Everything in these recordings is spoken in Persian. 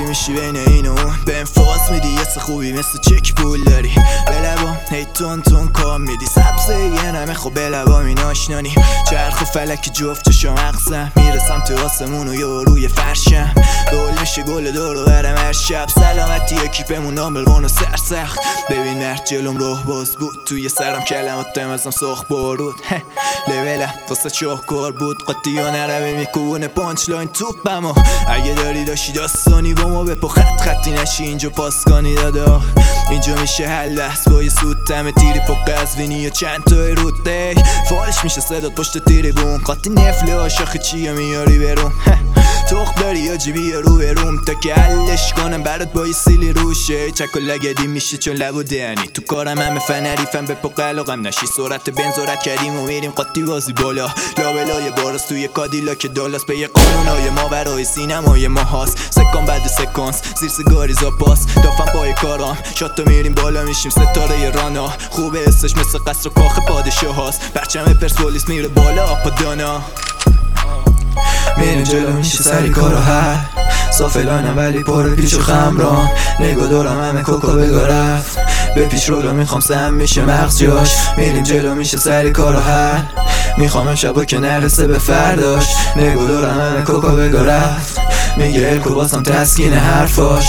میشی بین این و اون، بهم فاز میدی یه سه خوبی مثل چک پول داری، به لبام هی تون تون کام میدی، سبزه یه نمه خب به لبام این آشنانی، چرخ و فلک جفتشو مغزم، میرسم تو آسمون و یه روی فرشم، دول میشه گل دور و برم هر شب، سلامتی اکیپمون نامبر 1 و سرسخت، ببین مرد جلوم راه باز بود، توی سرم کلماتم ازم ساخت بارود، لولم واسه شاهکار بود، قاطی ها نرمه میکونه پانچ لاین توپمو، اگه داری داشتی داستانی با ما بپا، خطی نشی اینجا پاسکانی دادا، اینجا میشه هر لحظ با یه سوتم تیری پا قزوینی یا چند تای روده، فالش میشه صدات پشت تیری بوم، قاطی نفله ها شاخه چیه میاری برون، تخت داری یا جیبی رو بروم تا که حلش کنم برات با یه سیلی روشه، چک و لگدی میشه چون لب و دهنی، تو کارم همه فنریفم به پا قلقم نشی، سرعت بنزورت کردیم و میریم قاطی بازی بالا، لابلای باراست توی کادیلاک دالاس، به یه قانونای ما برای سینمای ما هاست، سکان بعد سکانس زیر سیگاری زاپاس، دافم پای کارام شاتو میریم بالا میشیم ستاره رانا، خوبه حسش مثل قصر و کاخ پادشاه هاست، پرچم پرسپولیس میره بالا آپادانا، میریم جلو میشه سری کارو حل، صافلانم ولی پر پیچ و خمران، نگاه دارم همه کوکا بگا رفت، به پیش رو میخوام سهم میشه مغز جاش، میریم جلو میشه سری کارو حل، میخوام امشبا که نرسه به فرداش، نگاه دارم همه کوکا بگا رفت، میگه الکو باسم تسکین حرفاش.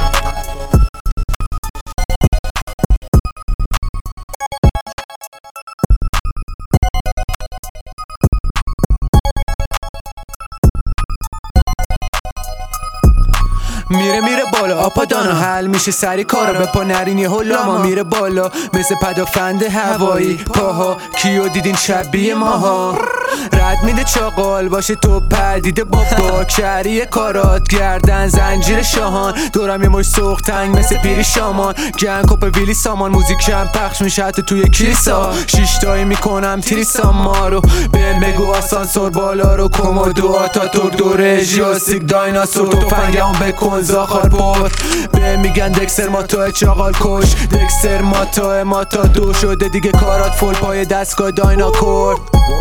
میره بالا آپادانا، حل میشه سری کارا، به پا نرین یه هلاما، میره بالا مثل پدافند هوایی، پاها کیو دیدین شبیه ماها، رد میده چاقال باشه تو پدیده بابا، شهری کارات گردن زنجیر شاهان، دورم یه مش سوختنگ مثل پیری شامان، گنگ کپ ویلی سامان، موزیکم پخش میشه حتی توی کلیسا، شیشتایی میکنم تریسا مارو، بهم بگو آسانسور بالا رو، کومودو آتاتورک دوره ژیوستیک دایناسور، تفنگم بکن زاخار پر، به میگن دکستر ماتو چاقال کش، دکستر ماتا دو شده دیگه کارات فول پای دستگاه دایناکورد،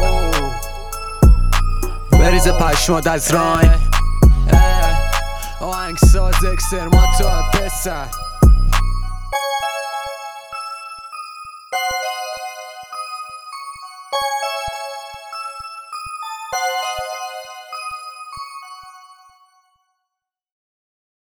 بریز پشمات از راین، آهنگ ساز دکستر ماتا پسر.